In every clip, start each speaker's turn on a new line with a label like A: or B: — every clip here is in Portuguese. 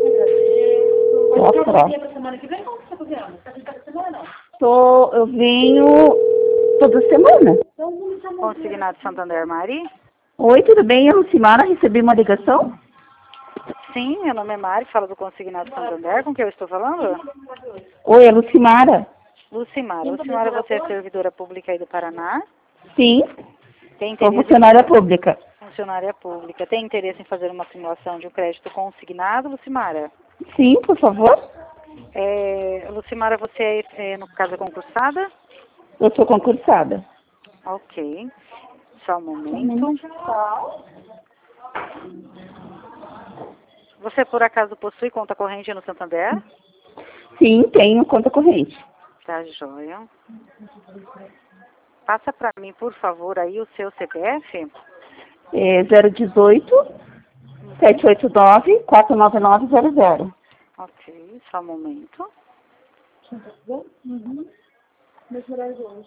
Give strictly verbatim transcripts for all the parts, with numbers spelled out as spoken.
A: Agradeço.
B: Tá,
A: Você para semana que vem? Como que você está fazendo? Você está fazendo semana não?
B: Tô, eu venho toda semana.
A: Então, vamos chamar o
C: Consignado Santander, Mari?
B: Oi, tudo bem? Eu, Lucimara, recebi uma ligação.
C: Sim, meu nome é Mari, falo do Consignado Santander. Com quem eu estou falando?
B: Oi, é Lucimara?
C: Lucimara. Lucimara, você é servidora pública aí do Paraná?
B: Sim,
C: Tem
B: sou
C: interesse em
B: funcionária
C: fazer...
B: pública.
C: Funcionária pública. Tem interesse em fazer uma simulação de um crédito consignado, Lucimara?
B: Sim, por favor.
C: É, Lucimara, você é, é, no caso, é concursada?
B: Eu sou concursada.
C: Ok. Só um momento. Você, por acaso, possui conta corrente no Santander?
B: Sim, tenho conta corrente.
C: Tá joia. Passa para mim, por favor, aí o seu C P F.
B: É zero dezoito, sete oito nove, quatro nove nove zero zero.
C: Ok, só um momento.
A: Uhum. Meus horários hoje.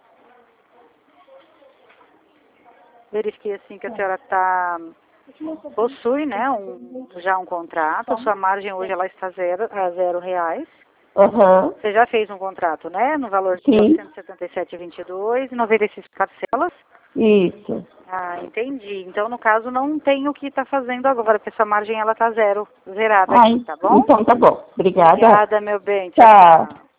C: Verifiquei assim que a senhora tá, possui, né, um, já um contrato. A sua margem hoje ela está zero, a zero reais.
B: Aham.
C: Você já fez um contrato, né, no valor de
B: Sim.
C: novecentos e setenta e sete reais e vinte e dois centavos, noventa e seis parcelas.
B: Isso.
C: Ah, entendi. Então, no caso, não tem o que está fazendo agora, porque sua margem ela tá zero, zerada
B: Ai,
C: aqui, tá bom?
B: então tá bom. Obrigada.
C: Obrigada, meu bem. Tchau,
B: Tchau.
C: tchau.